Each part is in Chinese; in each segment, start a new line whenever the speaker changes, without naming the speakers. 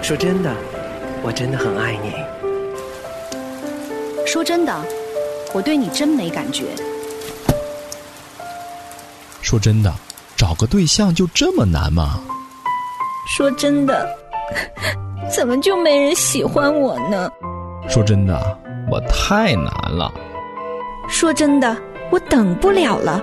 说真的，我真的很爱你。
说真的，我对你真没感觉。
说真的，找个对象就这么难吗？
说真的，怎么就没人喜欢我呢？
说真的，我太难了。
说真的，我等不了了。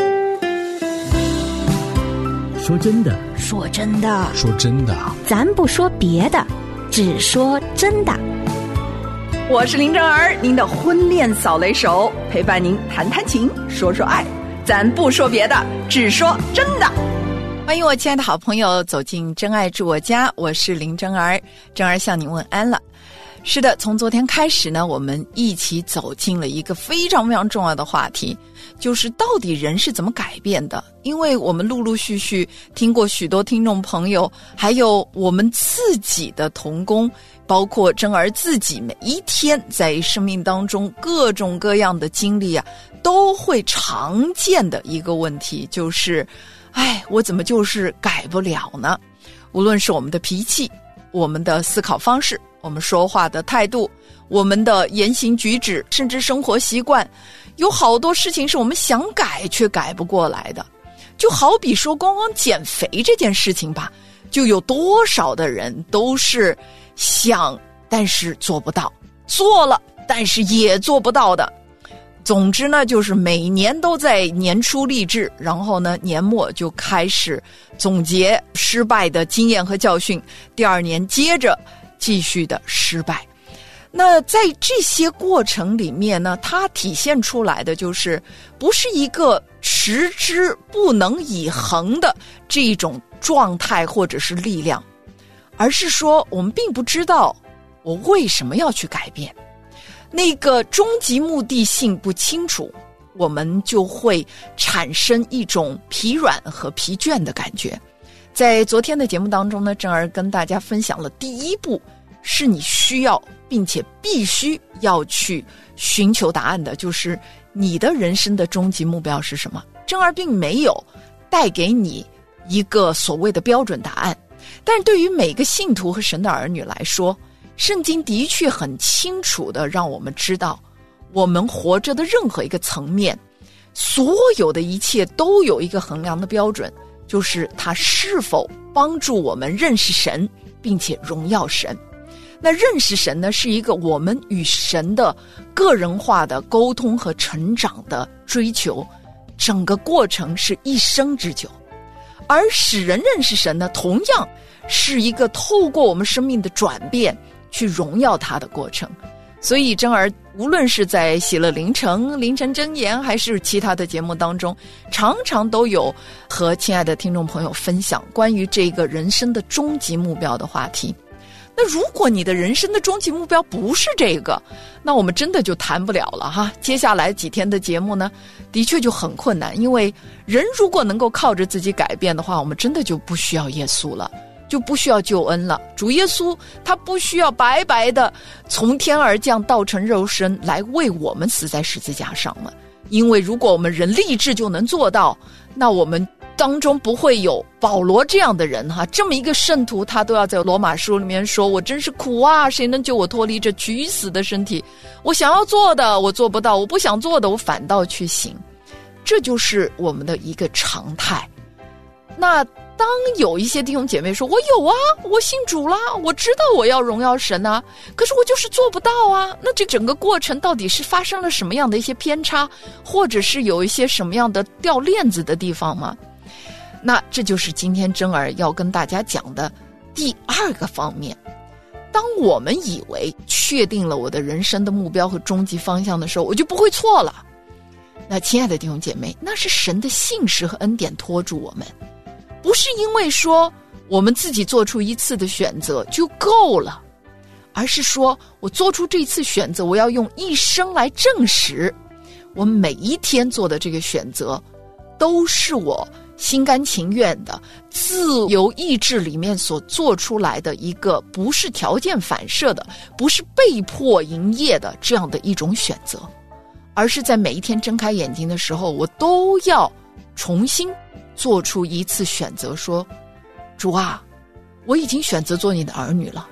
说真的，
说真的，
说真的，
咱不说别的，只说真的。
我是林正儿，您的婚恋扫雷手，陪伴您谈谈情，说说爱，咱不说别的，只说真的。
欢迎我亲爱的好朋友走进真爱住我家，我是林正儿，正儿向您问安了。是的，从昨天开始呢，我们一起走进了一个非常非常重要的话题，就是到底人是怎么改变的。因为我们陆陆续续听过许多听众朋友，还有我们自己的同工，包括真儿自己，每一天在生命当中各种各样的经历啊，都会常见的一个问题，就是我怎么就是改不了呢？无论是我们的脾气，我们的思考方式，我们说话的态度，我们的言行举止，甚至生活习惯，有好多事情是我们想改却改不过来的。就好比说光光减肥这件事情吧，就有多少的人都是想但是做不到，做了但是也做不到的。总之呢，就是每年都在年初励志，然后呢年末就开始总结失败的经验和教训，第二年接着继续的失败。那在这些过程里面呢，它体现出来的就是不是一个持之不能以恒的这种状态或者是力量，而是说我们并不知道我为什么要去改变，那个终极目的性不清楚，我们就会产生一种疲软和疲倦的感觉。在昨天的节目当中呢，正儿跟大家分享了第一步是你需要并且必须要去寻求答案的，就是你的人生的终极目标是什么。正儿并没有带给你一个所谓的标准答案，但是对于每个信徒和神的儿女来说，圣经的确很清楚地让我们知道，我们活着的任何一个层面，所有的一切都有一个衡量的标准，就是它是否帮助我们认识神并且荣耀神。那认识神呢，是一个我们与神的个人化的沟通和成长的追求，整个过程是一生之久。而使人认识神呢，同样是一个透过我们生命的转变去荣耀他的过程。所以真儿无论是在喜乐凌晨箴言还是其他的节目当中，常常都有和亲爱的听众朋友分享关于这个人生的终极目标的话题。那如果你的人生的终极目标不是这个，那我们真的就谈不了了哈。接下来几天的节目呢，的确就很困难，因为人如果能够靠着自己改变的话，我们真的就不需要耶稣了，就不需要救恩了。主耶稣他不需要白白的从天而降道成肉身来为我们死在十字架上了。因为如果我们人立志就能做到，那我们当中不会有保罗这样的人哈，这么一个圣徒，他都要在罗马书里面说，我真是苦啊，谁能救我脱离这取死的身体？我想要做的我做不到，我不想做的我反倒去行。这就是我们的一个常态。那当有一些弟兄姐妹说，我有啊，我信主啦，我知道我要荣耀神啊，可是我就是做不到啊，那这整个过程到底是发生了什么样的一些偏差，或者是有一些什么样的掉链子的地方吗？那这就是今天真儿要跟大家讲的第二个方面。当我们以为确定了我的人生的目标和终极方向的时候，我就不会错了。那亲爱的弟兄姐妹，那是神的信实和恩典拖住我们，不是因为说我们自己做出一次的选择就够了，而是说我做出这次选择，我要用一生来证实我每一天做的这个选择都是我心甘情愿的自由意志里面所做出来的一个不是条件反射的，不是被迫营业的这样的一种选择，而是在每一天睁开眼睛的时候，我都要重新做出一次选择，说主啊，我已经选择做你的儿女了，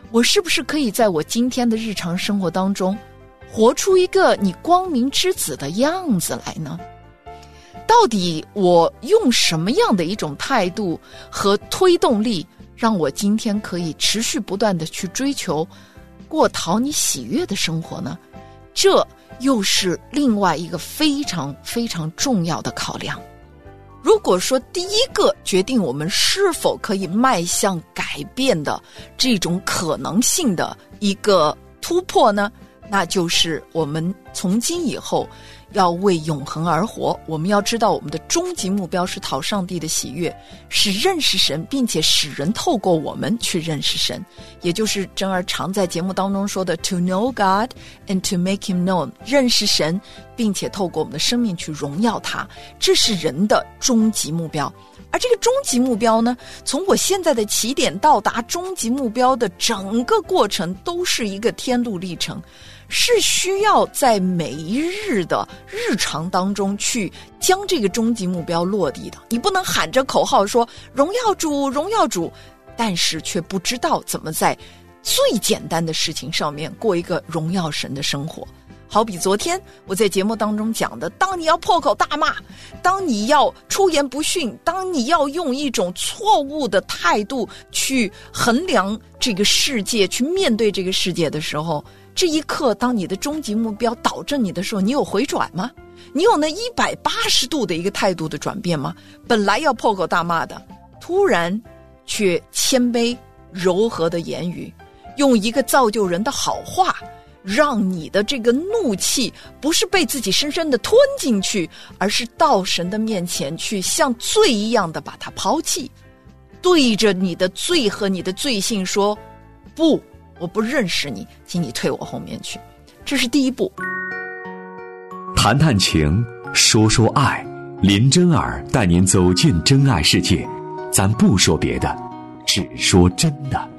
我是不是可以在我今天的日常生活当中活出一个你光明之子的样子来呢？到底我用什么样的一种态度和推动力，让我今天可以持续不断的去追求过讨你喜悦的生活呢？这又是另外一个非常非常重要的考量。如果说第一个决定我们是否可以迈向改变的这种可能性的一个突破呢，那就是我们从今以后要为永恒而活。我们要知道我们的终极目标是讨上帝的喜悦，是认识神，并且使人透过我们去认识神，也就是珍儿常在节目当中说的 to know God and to make him known， 认识神并且透过我们的生命去荣耀他，这是人的终极目标。而这个终极目标呢，从我现在的起点到达终极目标的整个过程都是一个天路历程，是需要在每一日的日常当中去将这个终极目标落地的。你不能喊着口号说荣耀主荣耀主，但是却不知道怎么在最简单的事情上面过一个荣耀神的生活。好比昨天我在节目当中讲的，当你要破口大骂，当你要出言不逊，当你要用一种错误的态度去衡量这个世界，去面对这个世界的时候，这一刻当你的终极目标导正你的时候，你有回转吗？你有那180度的一个态度的转变吗？本来要破口大骂的，突然却谦卑柔和的言语，用一个造就人的好话，让你的这个怒气不是被自己深深的吞进去，而是到神的面前去像罪一样的把它抛弃，对着你的罪和你的罪性说，不，我不认识你，请你退我后面去。这是第一步。
谈谈情，说说爱，林真儿带您走进真爱世界，咱不说别的，只说真的。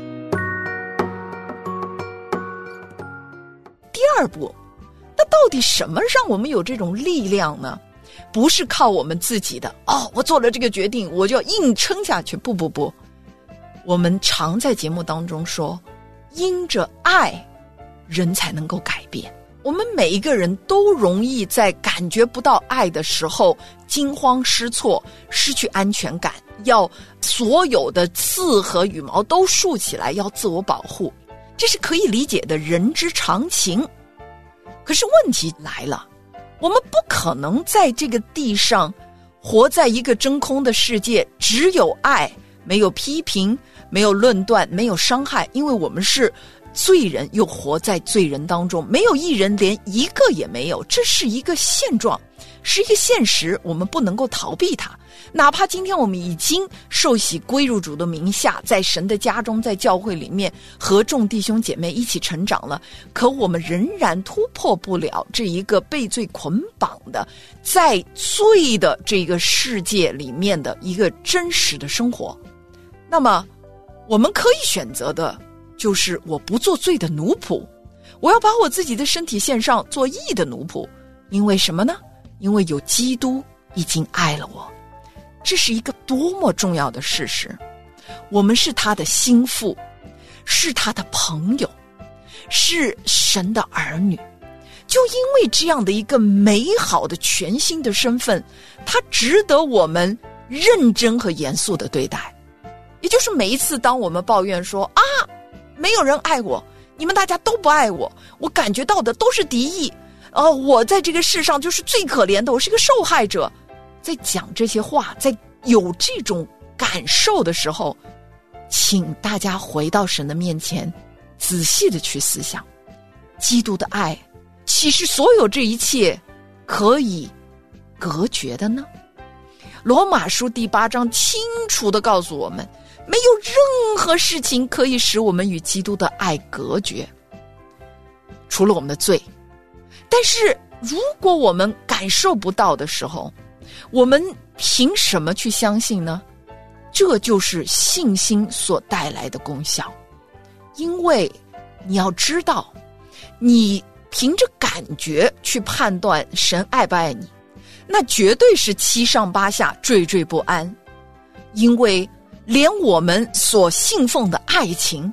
第二步，那到底什么让我们有这种力量呢？不是靠我们自己的我做了这个决定我就要硬撑下去，不，我们常在节目当中说，因着爱人才能够改变。我们每一个人都容易在感觉不到爱的时候惊慌失措，失去安全感，要所有的刺和羽毛都竖起来，要自我保护，这是可以理解的人之常情。可是问题来了，我们不可能在这个地上活在一个真空的世界，只有爱，没有批评，没有论断，没有伤害，因为我们是罪人，又活在罪人当中，没有一人，连一个也没有，这是一个现状，是一个现实，我们不能够逃避它。哪怕今天我们已经受洗归入主的名下，在神的家中，在教会里面和众弟兄姐妹一起成长了，可我们仍然突破不了这一个被罪捆绑的，在罪的这个世界里面的一个真实的生活。那么我们可以选择的就是我不做罪的奴仆，我要把我自己的身体献上做义的奴仆。因为什么呢？因为有基督已经爱了我。这是一个多么重要的事实。我们是他的心腹，是他的朋友，是神的儿女。就因为这样的一个美好的全新的身份，它值得我们认真和严肃的对待。也就是每一次当我们抱怨说没有人爱我，你们大家都不爱我，我感觉到的都是敌意，我在这个世上就是最可怜的，我是个受害者，在讲这些话，在有这种感受的时候，请大家回到神的面前，仔细的去思想，基督的爱岂是所有这一切可以隔绝的呢？罗马书第8章清楚地告诉我们，没有任何事情可以使我们与基督的爱隔绝，除了我们的罪。但是如果我们感受不到的时候，我们凭什么去相信呢？这就是信心所带来的功效。因为你要知道，你凭着感觉去判断神爱不爱你，那绝对是七上八下，惴惴不安。因为连我们所信奉的爱情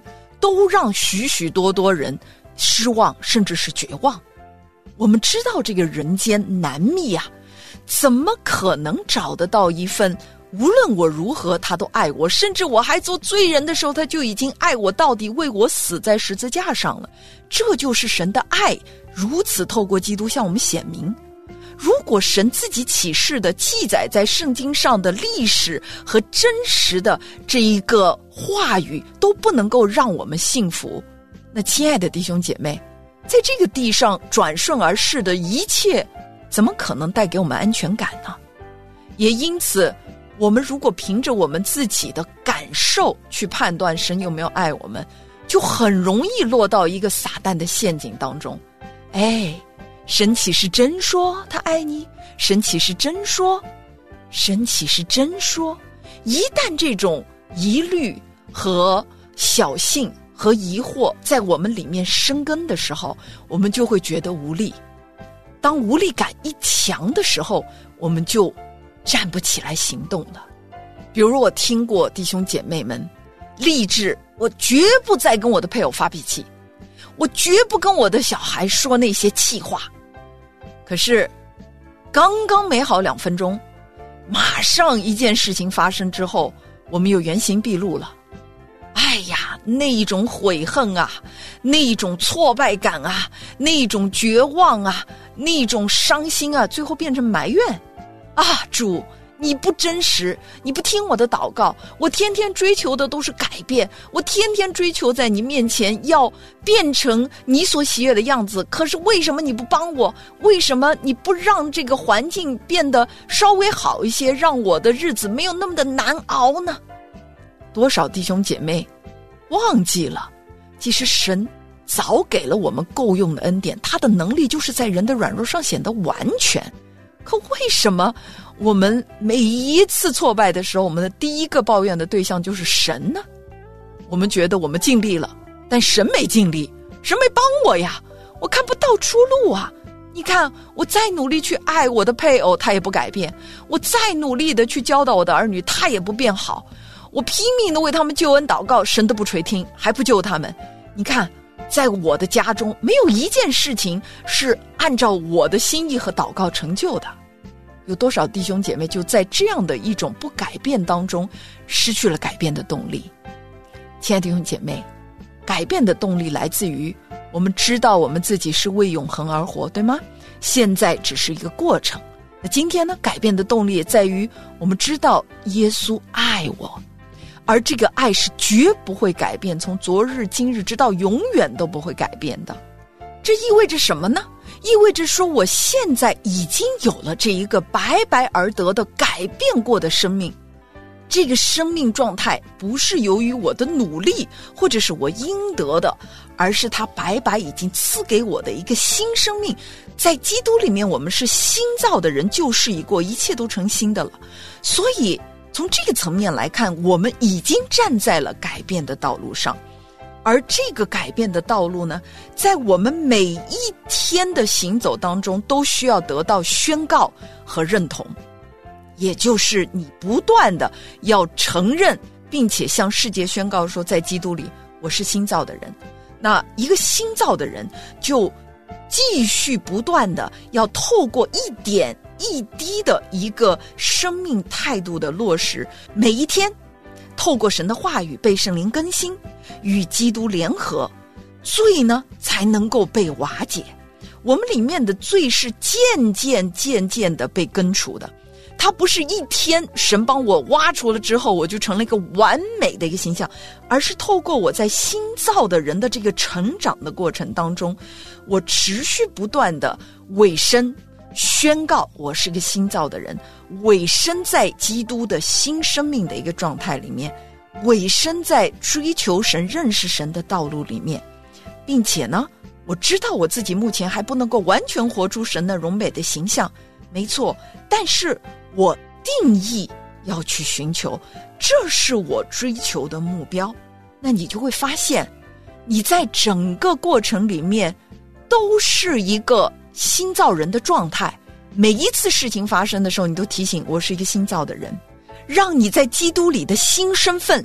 都让许许多多人失望，甚至是绝望。我们知道这个人间难觅啊，怎么可能找得到一份无论我如何他都爱我，甚至我还做罪人的时候他就已经爱我到底，为我死在十字架上了。这就是神的爱如此透过基督向我们显明。如果神自己启示的记载在圣经上的历史和真实的这一个话语都不能够让我们信服，那亲爱的弟兄姐妹，在这个地上转瞬而逝的一切怎么可能带给我们安全感呢？也因此我们如果凭着我们自己的感受去判断神有没有爱我们，就很容易落到一个撒旦的陷阱当中。神岂是真说他爱你？神岂是真说？神岂是真说？一旦这种疑虑和小信和疑惑在我们里面生根的时候，我们就会觉得无力。当无力感一强的时候，我们就站不起来行动了。比如我听过弟兄姐妹们立志，我绝不再跟我的配偶发脾气，我绝不跟我的小孩说那些气话。可是刚刚美好2分钟，马上一件事情发生之后，我们又原形毕露了。那一种悔恨啊，那一种挫败感啊，那一种绝望啊，那一种伤心啊，最后变成埋怨啊，主你不真实，你不听我的祷告，我天天追求的都是改变，我天天追求在你面前要变成你所喜悦的样子，可是为什么你不帮我？为什么你不让这个环境变得稍微好一些，让我的日子没有那么的难熬呢？多少弟兄姐妹忘记了，其实神早给了我们够用的恩典，他的能力就是在人的软弱上显得完全。可为什么我们每一次挫败的时候，我们的第一个抱怨的对象就是神呢？我们觉得我们尽力了，但神没尽力，神没帮我呀，我看不到出路啊。你看我再努力去爱我的配偶，他也不改变，我再努力的去教导我的儿女，他也不变好，我拼命的为他们救恩祷告，神都不垂听，还不救他们。你看在我的家中没有一件事情是按照我的心意和祷告成就的。有多少弟兄姐妹就在这样的一种不改变当中失去了改变的动力。亲爱的弟兄姐妹，改变的动力来自于我们知道我们自己是为永恒而活，对吗？现在只是一个过程。那今天呢，改变的动力也在于我们知道耶稣爱我，而这个爱是绝不会改变，从昨日今日直到永远都不会改变的。这意味着什么呢？意味着说我现在已经有了这一个白白而得的改变过的生命。这个生命状态不是由于我的努力或者是我应得的，而是他白白已经赐给我的一个新生命。在基督里面我们是新造的人，旧事已过，一切都成新的了。所以从这个层面来看，我们已经站在了改变的道路上。而这个改变的道路呢，在我们每一天的行走当中都需要得到宣告和认同，也就是你不断的要承认并且向世界宣告说，在基督里我是新造的人。那一个新造的人就继续不断的要透过一点一滴的一个生命态度的落实，每一天透过神的话语被圣灵更新，与基督联合，罪呢才能够被瓦解。我们里面的罪是渐渐的被根除的，它不是一天神帮我挖除了之后我就成了一个完美的一个形象，而是透过我在新造的人的这个成长的过程当中，我持续不断的委身宣告我是个新造的人，委身在基督的新生命的一个状态里面，委身在追求神认识神的道路里面，并且呢，我知道我自己目前还不能够完全活出神的荣美的形象，没错，但是我定义要去寻求，这是我追求的目标。那你就会发现你在整个过程里面都是一个新造人的状态，每一次事情发生的时候，你都提醒我是一个新造的人，让你在基督里的新身份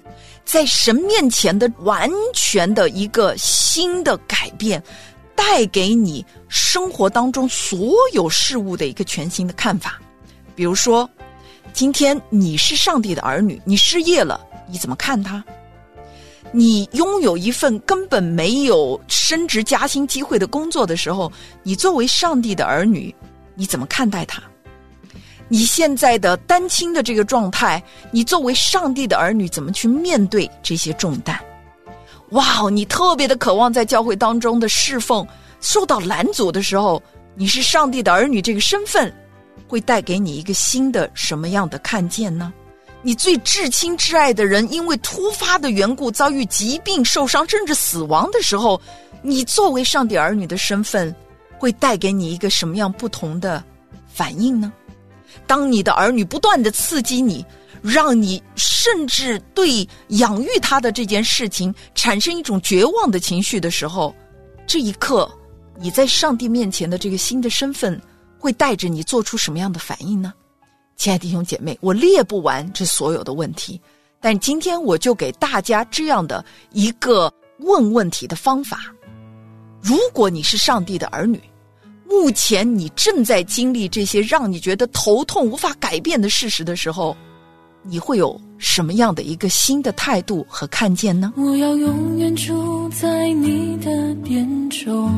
在神面前的完全的一个新的改变，带给你生活当中所有事物的一个全新的看法。比如说，今天你是上帝的儿女，你失业了，你怎么看他？你拥有一份根本没有升职加薪机会的工作的时候，你作为上帝的儿女，你怎么看待他？你现在的单亲的这个状态，你作为上帝的儿女怎么去面对这些重担？哇，你特别的渴望在教会当中的侍奉受到拦阻的时候，你是上帝的儿女这个身份会带给你一个新的什么样的看见呢？你最至亲至爱的人因为突发的缘故遭遇疾病受伤甚至死亡的时候，你作为上帝儿女的身份会带给你一个什么样不同的反应呢？当你的儿女不断的刺激你，让你甚至对养育他的这件事情产生一种绝望的情绪的时候，这一刻你在上帝面前的这个新的身份会带着你做出什么样的反应呢？亲爱的弟兄姐妹，我列不完这所有的问题，但今天我就给大家这样的一个问问题的方法。如果你是上帝的儿女，目前你正在经历这些让你觉得头痛无法改变的事实的时候，你会有什么样的一个新的态度和看见呢？
我要永远住在你的殿中，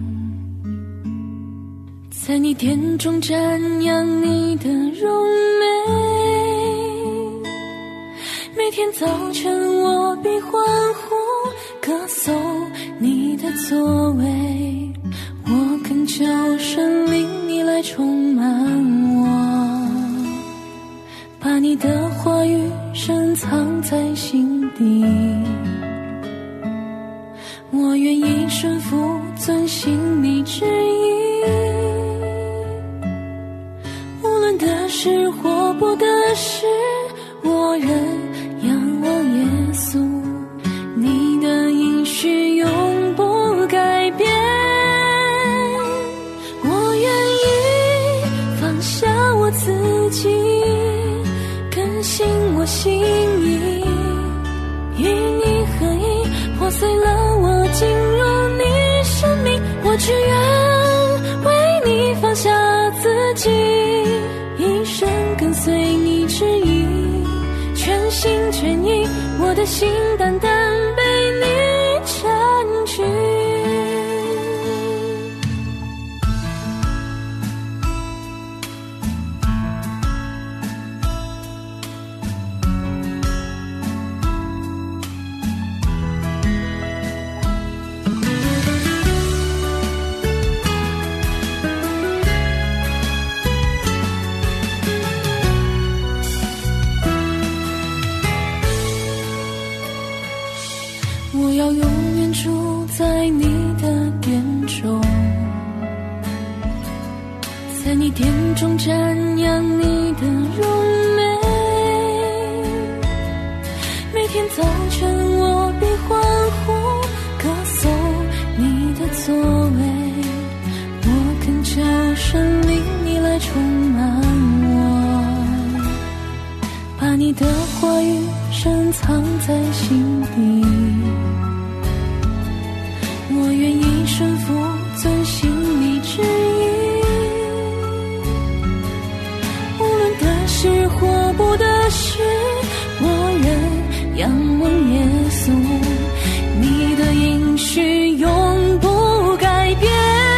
在你殿中瞻仰你的荣美，每天早晨我必欢呼歌颂你的作为，我恳求圣灵你来充满我，把你的话语深藏在心底，我愿意顺服遵行你旨意，无论得失或不得失，我仍仰望耶稣，你的应许永不改变，我愿意放下我自己，更新我心意，与你合一，破碎了我，进入你生命，我只愿为你放下自己，一生跟随你旨意，全心全意，我的心单单被你占据。我要永远住在你的殿中，在你殿中瞻仰你的荣美，每天早晨我必欢呼歌颂你的作为，我恳求圣灵你来充满我，把你的话语深藏在心底，我愿意顺服遵行你旨意，无论得失或不得失，我仍仰望耶稣，你的应许永不改变，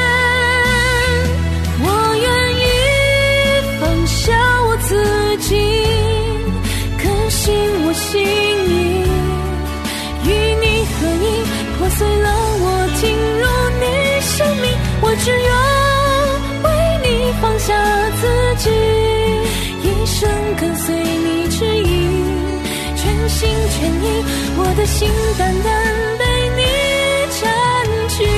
我愿意放下我自己，更新我心意，与你合一，破碎了我，进入你生命，我只愿为你放下自己，一生跟随你旨意，全心全意，我的心单单被你占据，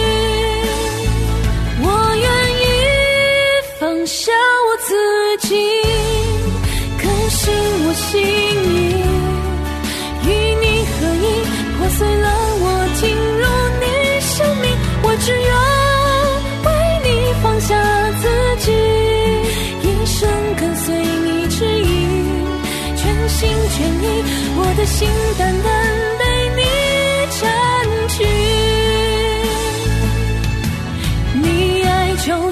我愿意放下我自己，更新我心意，与你合一，破碎了我，进入你生命，我只愿为你放下自己，一生跟随你旨意，全心全意，我的心单单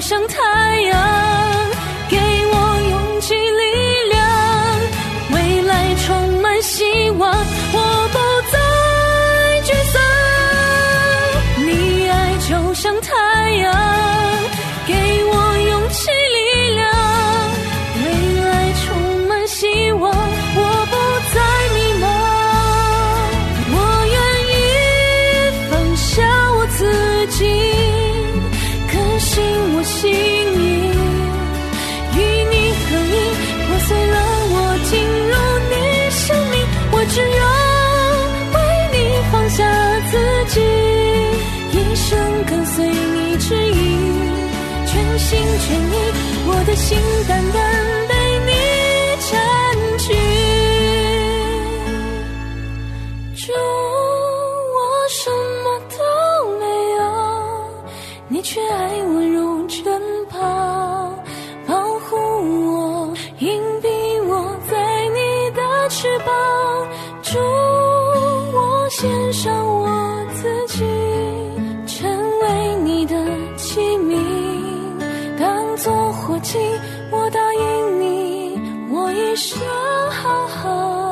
像太阳，给我勇气力量，未来充满希望，我不再沮丧。你爱就像太阳，给我勇气力量，未来充满希望，我不再迷茫。我愿意放下我自己，更新我心意，与你合一，破碎了我进入你生命，我只要为你放下自己，一生跟随你旨意，全心全意，我的心单单被你占据。主，我什么都没有，你却爱我如珍宝，保护我，隐蔽我在你的翅膀。主，我献上我自己，成为你的器皿，当作火祭，我答应你，我一生好好